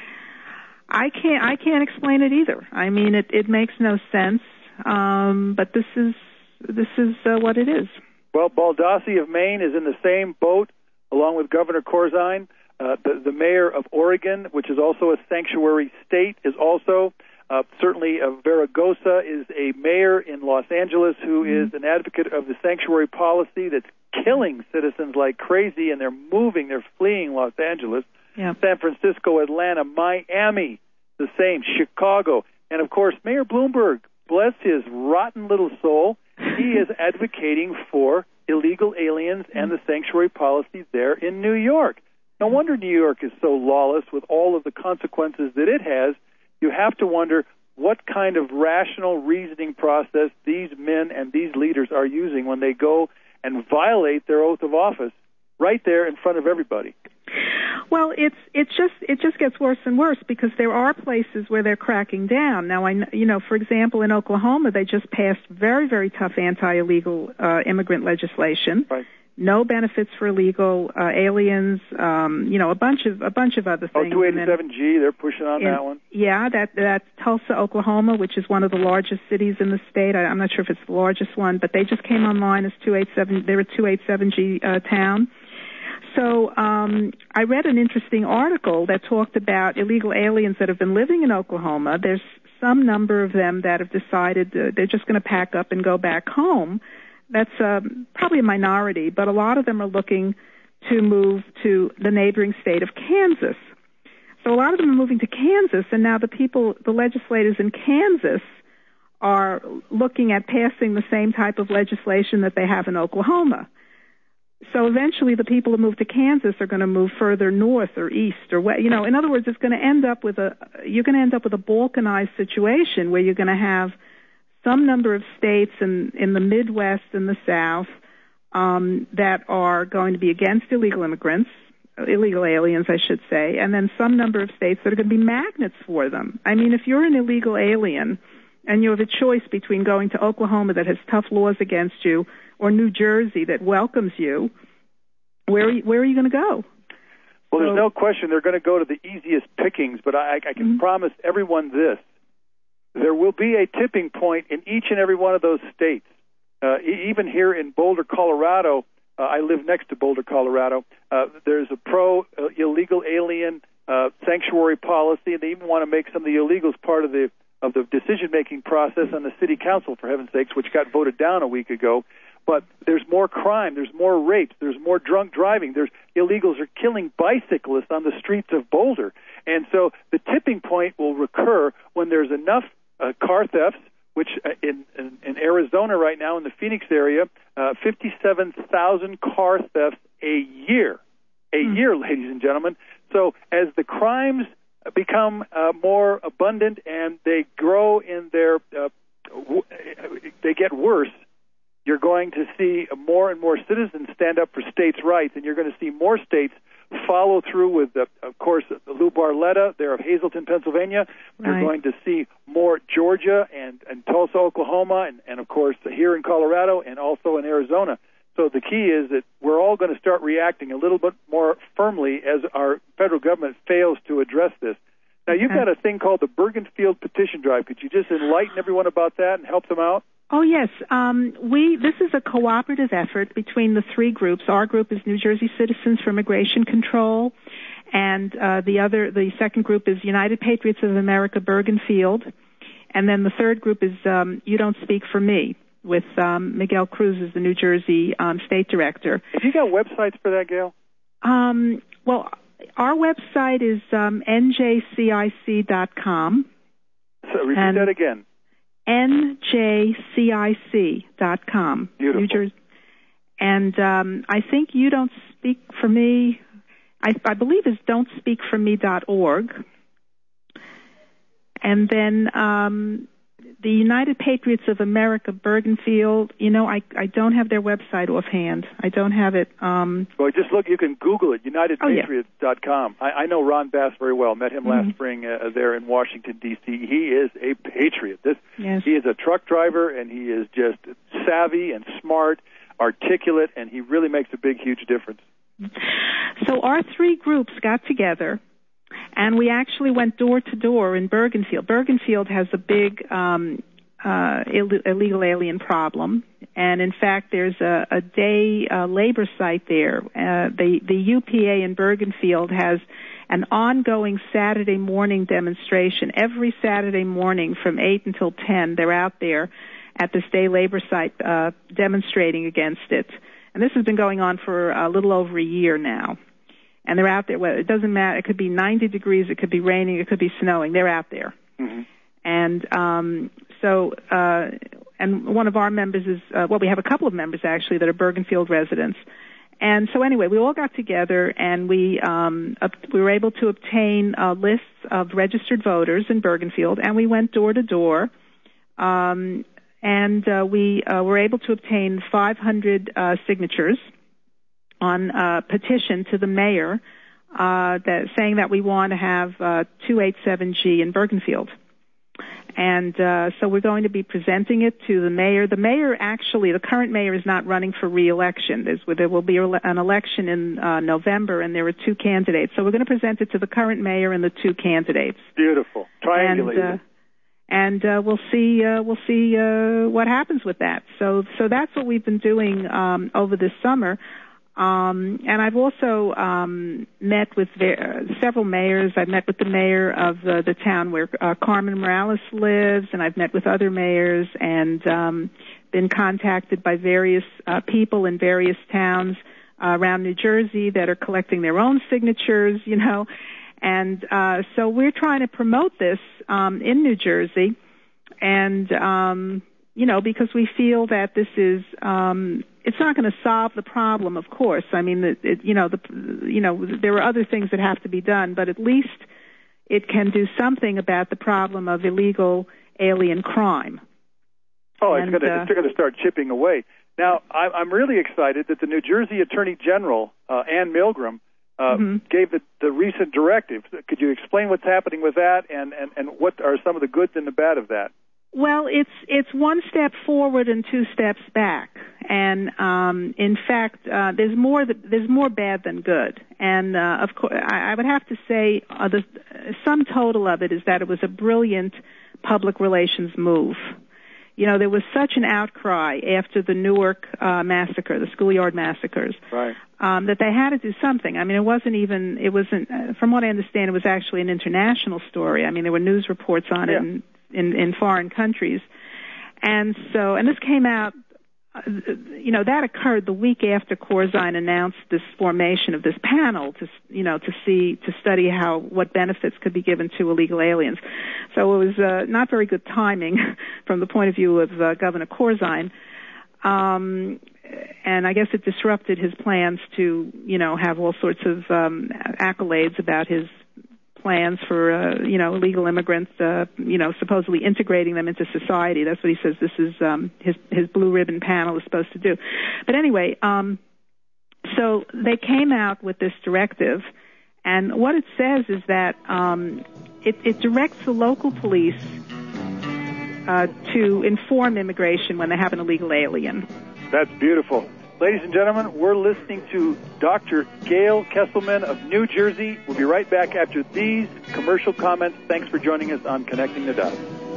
I can't explain it either. I mean, it makes no sense. But this is what it is. Well, Baldassi of Maine is in the same boat, along with Governor Corzine. The mayor of Oregon, which is also a sanctuary state, is also. Certainly, Verragosa is a mayor in Los Angeles who is an advocate of the sanctuary policy that's killing citizens like crazy, and they're fleeing Los Angeles. Yeah. San Francisco, Atlanta, Miami, the same, Chicago. And, of course, Mayor Bloomberg, bless his rotten little soul, he is advocating for illegal aliens and the sanctuary policy there in New York. No wonder New York is so lawless with all of the consequences that it has. You have to wonder what kind of rational reasoning process these men and these leaders are using when they go and violate their oath of office right there in front of everybody. Well, it just gets worse and worse because there are places where they're cracking down. Now, for example, in Oklahoma, they just passed very, very tough anti-illegal immigrant legislation. Right. No benefits for illegal aliens, a bunch of other things. 287G, they're pushing on that one. Yeah, that's Tulsa, Oklahoma, which is one of the largest cities in the state. I'm not sure if it's the largest one, but they just came online as 287. They're a 287G town. So I read an interesting article that talked about illegal aliens that have been living in Oklahoma. There's some number of them that have decided they're just going to pack up and go back home. That's probably a minority, but a lot of them are looking to move to the neighboring state of Kansas. So a lot of them are moving to Kansas, and now the legislators in Kansas are looking at passing the same type of legislation that they have in Oklahoma. So eventually the people who move to Kansas are going to move further north or east or west. In other words, you're going to end up with a balkanized situation where you're going to have some number of states in the Midwest and the South that are going to be against illegal aliens, I should say, and then some number of states that are going to be magnets for them. I mean, if you're an illegal alien and you have a choice between going to Oklahoma that has tough laws against you or New Jersey that welcomes you, where are you going to go? Well, there's no question they're going to go to the easiest pickings, but I can promise everyone this. There will be a tipping point in each and every one of those states. Even here in Boulder, Colorado, I live next to Boulder, Colorado, there's a pro-illegal alien sanctuary policy, and they even want to make some of the illegals part of the decision-making process on the city council, for heaven's sakes, which got voted down a week ago. But there's more crime, there's more rapes, there's more drunk driving, illegals are killing bicyclists on the streets of Boulder. And so the tipping point will recur when there's enough car thefts, which in Arizona right now, in the Phoenix area, 57,000 car thefts a year, ladies and gentlemen. So as the crimes become more abundant and they grow in they get worse, you're going to see more and more citizens stand up for states' rights, and you're going to see more states follow through with, of course, Lou Barletta there of Hazleton, Pennsylvania. Right. You're going to see more Georgia and Tulsa, Oklahoma, and of course here in Colorado and also in Arizona. So the key is that we're all going to start reacting a little bit more firmly as our federal government fails to address this. Now, you've got a thing called the Bergenfield Petition Drive. Could you just enlighten everyone about that and help them out? Oh, yes. This is a cooperative effort between the three groups. Our group is New Jersey Citizens for Immigration Control, and the second group is United Patriots of America Bergenfield, and then the third group is You Don't Speak for Me, with Miguel Cruz as the New Jersey State Director. Have you got websites for that, Gail? Well, our website is njcic.com. So repeat that again. njcic.com. Beautiful. New Jersey. And I think You Don't Speak for Me, I believe is don'tspeakforme.org. And then the United Patriots of America Bergenfield, I don't have their website offhand. I don't have it. Well, just look, you can Google it, UnitedPatriots.com. I know Ron Bass very well. Met him last spring there in Washington, D.C. He is a patriot. He is a truck driver, and he is just savvy and smart, articulate, and he really makes a big, huge difference. So our three groups got together, and we actually went door to door in Bergenfield. Bergenfield has a big illegal alien problem, and in fact, there's a day labor site there. The UPA in Bergenfield has an ongoing Saturday morning demonstration. Every Saturday morning from 8 until 10, they're out there at this day labor site demonstrating against it. And this has been going on for a little over a year now. And they're out there. Well, it doesn't matter. It could be 90 degrees. It could be raining. It could be snowing. They're out there. Mm-hmm. And and one of our members is, we have a couple of members, actually, that are Bergenfield residents. And so anyway, we all got together, and we were able to obtain lists of registered voters in Bergenfield, and we went door to door. And we were able to obtain 500 signatures on a petition to the mayor saying that we want to have 287G in Bergenfield. And so we're going to be presenting it to the mayor. The mayor, actually, the current mayor is not running for re-election. There will be an election in November, and there are two candidates. So we're going to present it to the current mayor and the two candidates. Beautiful. Triangulated. And we'll see what happens with that. So that's what we've been doing over this summer. And I've also met with several mayors. I've met with the mayor of the town where Carmen Morales lives, and I've met with other mayors and been contacted by various people in various towns around New Jersey that are collecting their own signatures, And so we're trying to promote this in New Jersey, and because we feel that this is it's not going to solve the problem, of course. I mean, there are other things that have to be done, but at least it can do something about the problem of illegal alien crime. Oh, it's going to start chipping away. Now, I'm really excited that the New Jersey Attorney General, Ann Milgram, gave the recent directive. Could you explain what's happening with that, and what are some of the goods and the bad of that? Well, it's one step forward and two steps back, and in fact, there's more bad than good. And of course, I would have to say the sum total of it is that it was a brilliant public relations move. You know, there was such an outcry after the Newark massacre, the schoolyard massacres, right. That they had to do something. I mean, it wasn't, from what I understand, it was actually an international story. I mean, there were news reports on it in foreign countries. And this came out, that occurred the week after Corzine announced this formation of this panel to study what benefits could be given to illegal aliens. So it was not very good timing from the point of view of Governor Corzine. And I guess it disrupted his plans to, have all sorts of accolades about his plans for, illegal immigrants, supposedly integrating them into society. That's what he says this is his blue ribbon panel is supposed to do. But anyway, so they came out with this directive, and what it says is that it directs the local police to inform immigration when they have an illegal alien. That's beautiful. Ladies and gentlemen, we're listening to Dr. Gail Kesselman of New Jersey. We'll be right back after these commercial comments. Thanks for joining us on Connecting the Dots.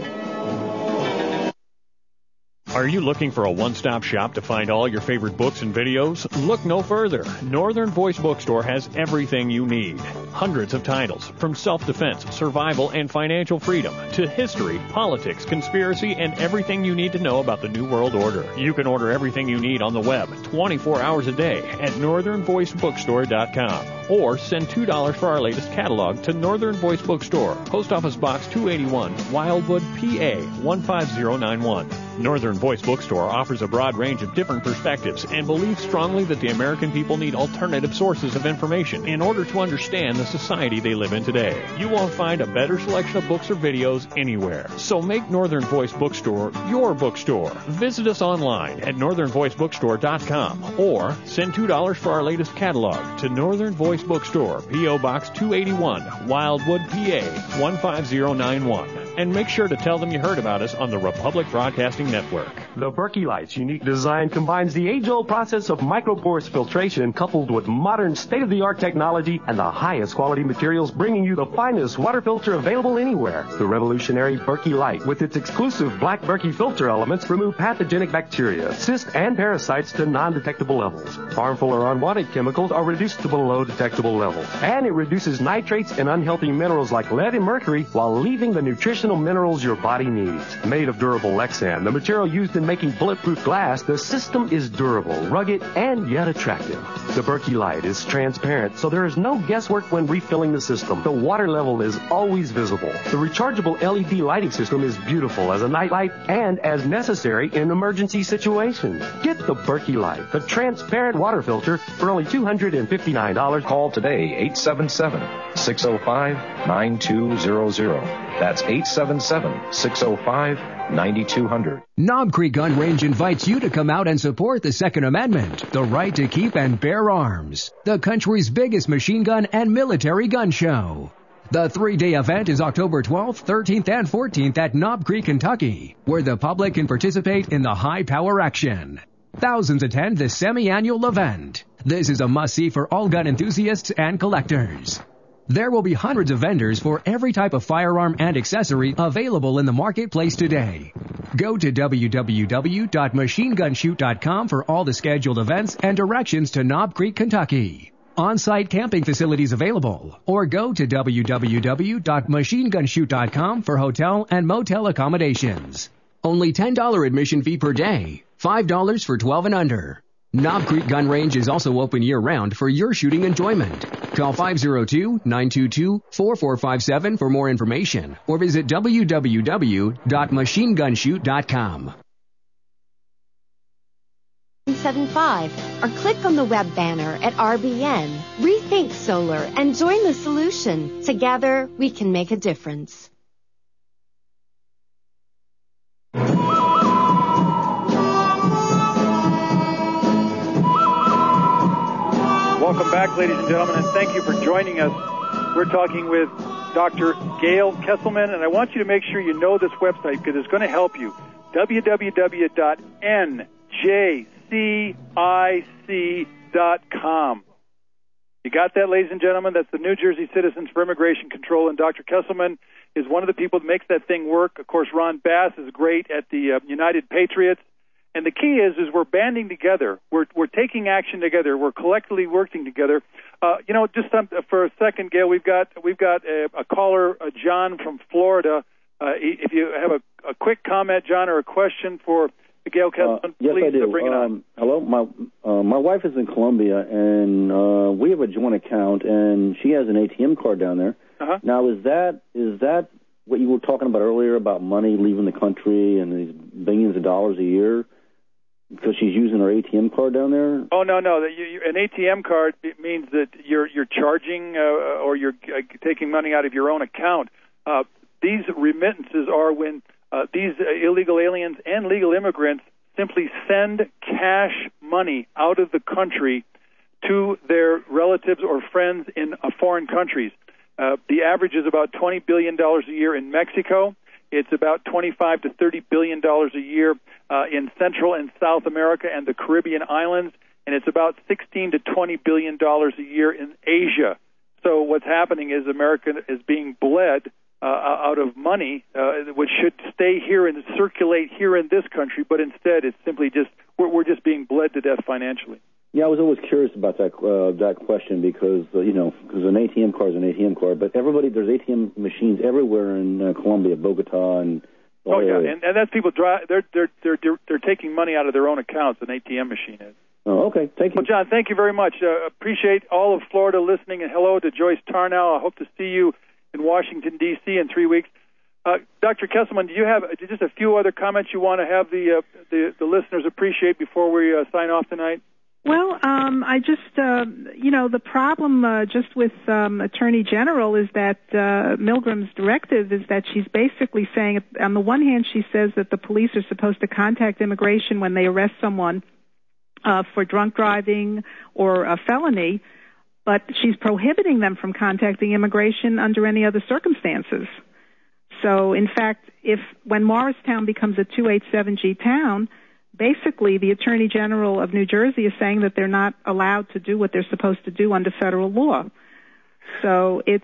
Are you looking for a one-stop shop to find all your favorite books and videos? Look no further. Northern Voice Bookstore has everything you need. Hundreds of titles, from self-defense, survival, and financial freedom, to history, politics, conspiracy, and everything you need to know about the New World Order. You can order everything you need on the web 24 hours a day at northernvoicebookstore.com. Or send $2 for our latest catalog to Northern Voice Bookstore, Post Office Box 281, Wildwood, PA 15091. Northern Voice Bookstore offers a broad range of different perspectives and believes strongly that the American people need alternative sources of information in order to understand the society they live in today. You won't find a better selection of books or videos anywhere. So make Northern Voice Bookstore your bookstore. Visit us online at northernvoicebookstore.com or send $2 for our latest catalog to Northern Voice Bookstore, P.O. Box 281, Wildwood, PA 15091. And make sure to tell them you heard about us on the Republic Broadcasting Network. The Berkey Light's unique design combines the age-old process of microporous filtration coupled with modern state-of-the-art technology and the highest quality materials, bringing you the finest water filter available anywhere. The revolutionary Berkey Light, with its exclusive black Berkey filter elements, remove pathogenic bacteria, cysts, and parasites to non-detectable levels. Harmful or unwanted chemicals are reduced to below detectable levels. And it reduces nitrates and unhealthy minerals like lead and mercury while leaving the nutritional minerals your body needs. Made of durable Lexan, the material used in making bulletproof glass, the system is durable, rugged, and yet attractive. The Berkey Light is transparent, so there is no guesswork when refilling the system. The water level is always visible. The rechargeable LED lighting system is beautiful as a night light and as necessary in emergency situations. Get the Berkey Light, the transparent water filter, for only $259. Call today, 877-605-9200. That's 877-605-9200. Knob Creek Gun Range invites you to come out and support the Second Amendment, the right to keep and bear arms, the country's biggest machine gun and military gun show. The 3-day event is October 12th, 13th, and 14th at Knob Creek, Kentucky, where the public can participate in the high-power action. Thousands attend this semi-annual event. This is a must-see for all gun enthusiasts and collectors. There will be hundreds of vendors for every type of firearm and accessory available in the marketplace today. Go to www.machinegunshoot.com for all the scheduled events and directions to Knob Creek, Kentucky. On-site camping facilities available, or go to www.machinegunshoot.com for hotel and motel accommodations. Only $10 admission fee per day, $5 for 12 and under. Knob Creek Gun Range is also open year-round for your shooting enjoyment. Call 502-922-4457 for more information, or visit www.machinegunshoot.com. 975 or click on the web banner at RBN. Rethink solar and join the solution. Together, we can make a difference. Welcome back, ladies and gentlemen, and thank you for joining us. We're talking with Dr. Gail Kesselman, and I want you to make sure you know this website because it's going to help you. www.njcic.com. You got that, ladies and gentlemen? That's the New Jersey Citizens for Immigration Control, and Dr. Kesselman is one of the people that makes that thing work. Of course, Ron Bass is great at the United Patriots. And the key is we're banding together. We're taking action together. We're collectively working together. For a second, Gail, we've got a caller, John from Florida. If you have a quick comment, John, or a question for Gail Kesselman, yes, please I do. bring it on. Hello, my wife is in Colombia, and we have a joint account, and she has an ATM card down there. Uh-huh. Now, is that what you were talking about earlier about money leaving the country and these billions of dollars a year? Because she's using her ATM card down there? Oh, no. An ATM card means that you're charging or you're taking money out of your own account. These remittances are when these illegal aliens and legal immigrants simply send cash money out of the country to their relatives or friends in foreign countries. The average is about $20 billion a year in Mexico. It's about $25 to $30 billion a year in Central and South America and the Caribbean islands, and it's about $16 to $20 billion a year in Asia. So what's happening is America is being bled out of money, which should stay here and circulate here in this country, but instead it's simply just we're just being bled to death financially. Yeah, I was always curious about that question because because an ATM card is an ATM card, but there's ATM machines everywhere in Colombia, Bogota, and oh yeah, and that's people they're taking money out of their own accounts. An ATM machine is. Oh, okay, thank you. Well, John, thank you very much. Appreciate all of Florida listening, and hello to Joyce Tarnow. I hope to see you in Washington D.C. in 3 weeks. Dr. Kesselman, do you have just a few other comments you want to have the listeners appreciate before we sign off tonight? Well, I just, the problem just with Attorney General is that Milgram's directive is that she's basically saying, on the one hand, she says that the police are supposed to contact immigration when they arrest someone for drunk driving or a felony, but she's prohibiting them from contacting immigration under any other circumstances. So, in fact, when Morristown becomes a 287G town, basically, the Attorney General of New Jersey is saying that they're not allowed to do what they're supposed to do under federal law. So it's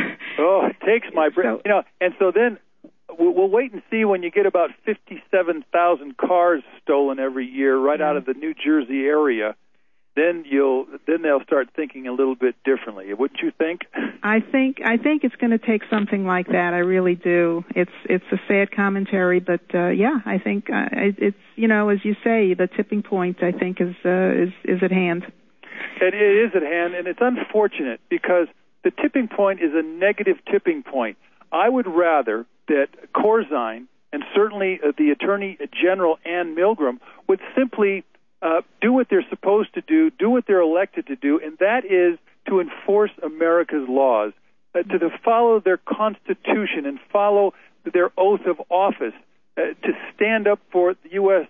it takes my breath. And so then we'll wait and see when you get about 57,000 cars stolen every year right out of the New Jersey area. Then they'll start thinking a little bit differently. Wouldn't you think? I think it's going to take something like that. I really do. It's a sad commentary, but I think it's as you say, the tipping point I think is at hand. It is at hand, and it's unfortunate because the tipping point is a negative tipping point. I would rather that Corzine and certainly the Attorney General Ann Milgram would simply do what they're supposed to do what they're elected to do, and that is to enforce America's laws, to follow their Constitution and follow their oath of office, to stand up for the U.S.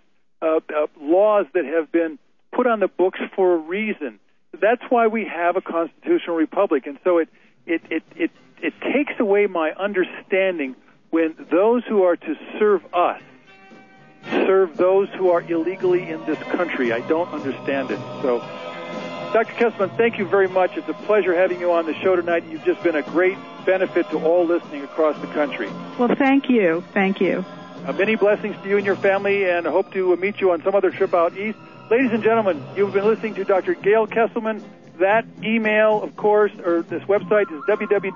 Laws that have been put on the books for a reason. That's why we have a constitutional republic, and so it takes away my understanding when those who are to serve us serve those who are illegally in this country. I don't understand it. So, Dr. Kesselman, thank you very much. It's a pleasure having you on the show tonight. You've just been a great benefit to all listening across the country. Well, thank you. Thank you. Many blessings to you and your family, and I hope to meet you on some other trip out east. Ladies and gentlemen, you've been listening to Dr. Gail Kesselman. That email, of course, or this website is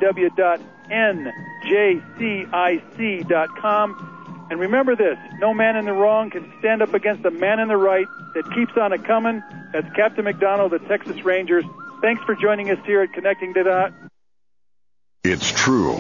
www.njcic.com. And remember this, no man in the wrong can stand up against a man in the right that keeps on a-coming. That's Captain McDonald, the Texas Rangers. Thanks for joining us here at Connecting the Dots. It's true.